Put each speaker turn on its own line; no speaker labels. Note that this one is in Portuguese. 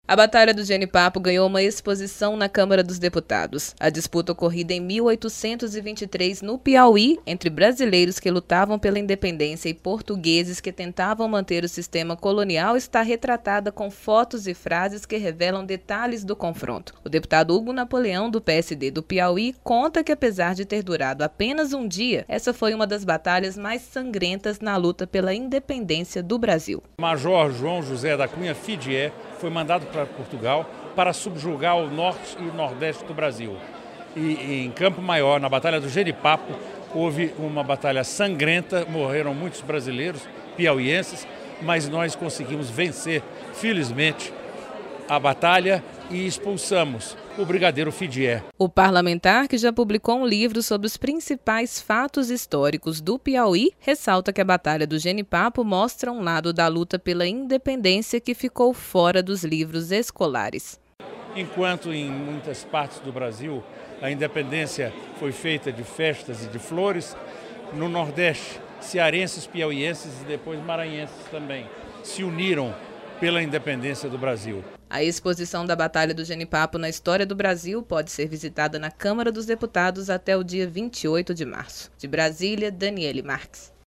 A Batalha do Genipapo ganhou uma exposição na Câmara dos Deputados. A disputa ocorrida em 1823 no Piauí, entre brasileiros que lutavam pela independência e portugueses que tentavam manter o sistema colonial, está retratada com fotos e frases que revelam detalhes do confronto. O deputado Hugo Napoleão, do PSD do Piauí, conta que apesar de ter durado apenas um dia, essa foi uma das batalhas mais sangrentas na luta pela independência do Brasil.
Major João José da Cunha Fidié foi mandado para Portugal para subjugar o norte e o nordeste do Brasil. E em Campo Maior, na Batalha do Genipapo, houve uma batalha sangrenta, morreram muitos brasileiros, piauienses, mas nós conseguimos vencer, felizmente, a batalha e expulsamos o brigadeiro Fidié.
O parlamentar, que já publicou um livro sobre os principais fatos históricos do Piauí, ressalta que a Batalha do Genipapo mostra um lado da luta pela independência que ficou fora dos livros escolares.
Enquanto em muitas partes do Brasil a independência foi feita de festas e de flores, no Nordeste, cearenses, piauienses e depois maranhenses também se uniram pela independência do Brasil.
A exposição da Batalha do Genipapo na história do Brasil pode ser visitada na Câmara dos Deputados até o dia 28 de março. De Brasília, Daniele Marques.